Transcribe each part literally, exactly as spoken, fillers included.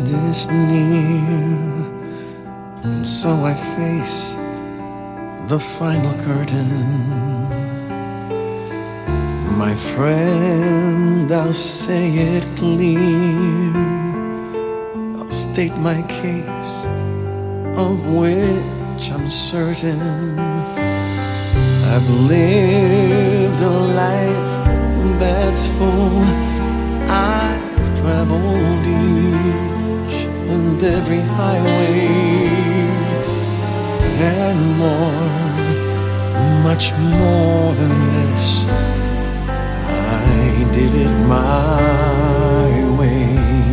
is near, and so I face the final curtain. My friend, I'll say it clear, I'll state my case, of which I'm certain. I've lived a life that's full. I've traveled each and every highway, and more, much more than this, I did it my way.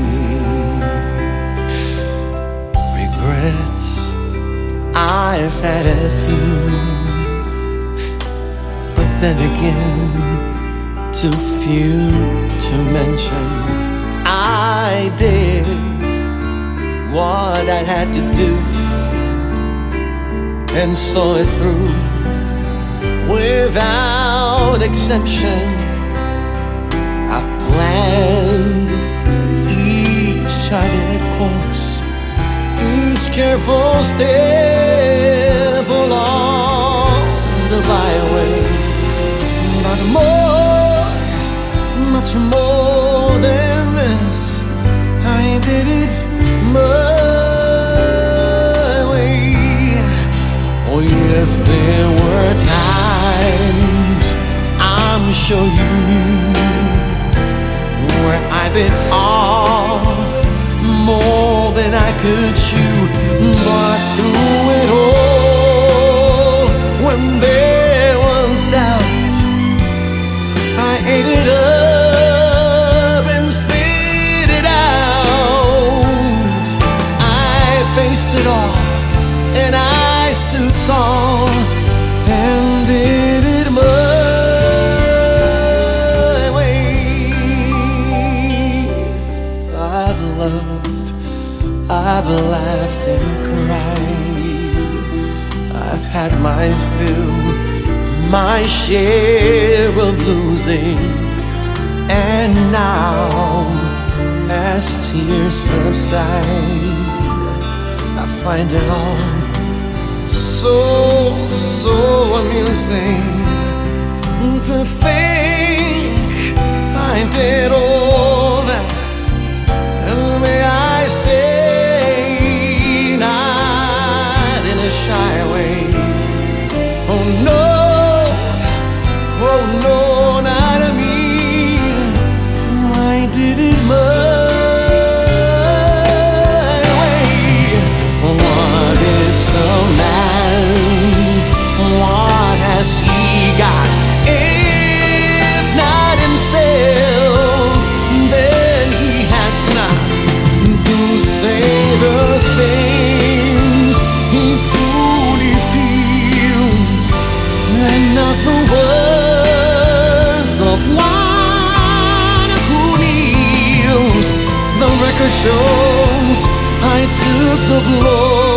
Regrets, I've had a few, but then again, too few to mention. I did what I had to do, and saw it through without exemption. I've planned each charted course, each careful step along the byway. But more, much more than this, I did it my way. Oh yes, there were times, I'm sure you knew, where I bit off more than I could chew. But through it all, when there was doubt, I ate it up and spit it out. I faced it all, and I stood tall, and did it my way. I've loved, I've laughed and cried, I've had my fill, my share of losing. And now, as tears subside, I find it all so, so amusing to think I did all that. And may I say, not in a shy way. Oh no, oh no, not a mean. I did it my way. For what is a man? What has he got? If not himself, then he has not to say the things he truly feels, and not the words of one who kneels. The record shows I took the blow.